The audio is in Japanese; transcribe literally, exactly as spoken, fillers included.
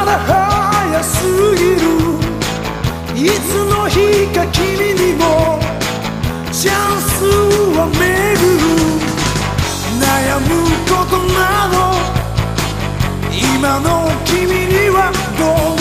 まだ早すぎる。いつの日か君にもチャンスは巡る。悩むことなど今の君にはどう